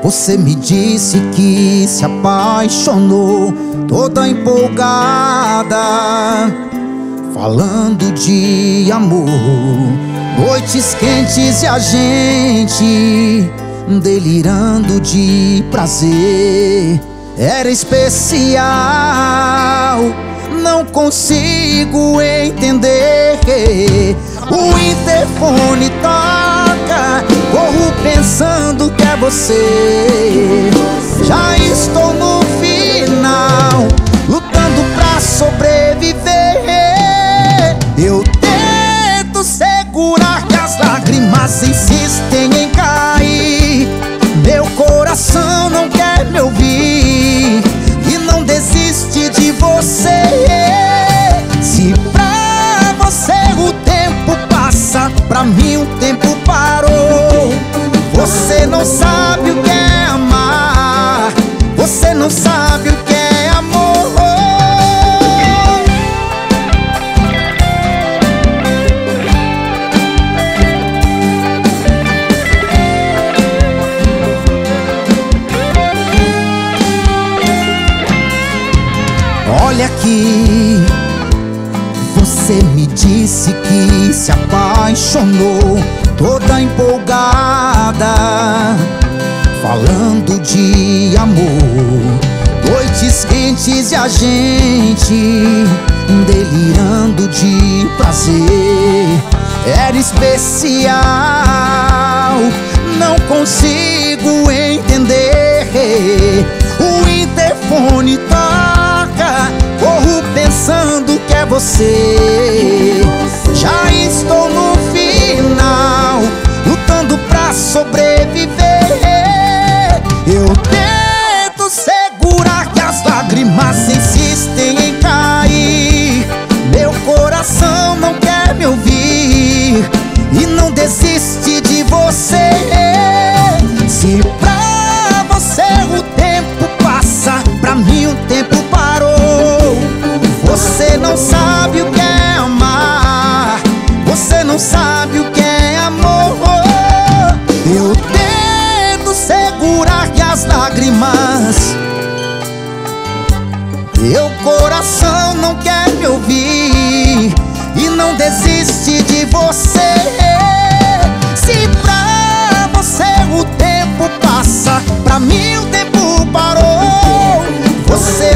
Você me disse que se apaixonou, toda empolgada, falando de amor. Noites quentes e a gente delirando de prazer. Era especial, não consigo entender. O interfone toca, corro pensando que é você. Já estou no final, lutando pra sobreviver. Eu tento segurar que as lágrimas insistem em cair. Meu coração não quer me ouvir e não desiste de você. Se pra você o tempo passa, pra mim o tempo parou. Você não sabe o que é amar, você não sabe o que é amor. Olha aqui, você me disse que se apaixonou, toda empolgada, falando de amor. Noites quentes e a gente delirando de prazer. Era especial, não consigo entender. O interfone toca, corro pensando que é você. Já estou no final, lutando pra sobreviver. Eu tento segurar que as lágrimas insistem em cair. Meu coração não quer me ouvir e não desiste de você. Se pra você o tempo passa, pra mim o tempo parou. Você não sabe o que é amar, você não sabe o que é amor. Eu tento segurar que as lágrimas, meu coração não quer me ouvir e não desiste de você. Se pra você o tempo passa, pra mim o tempo parou. Você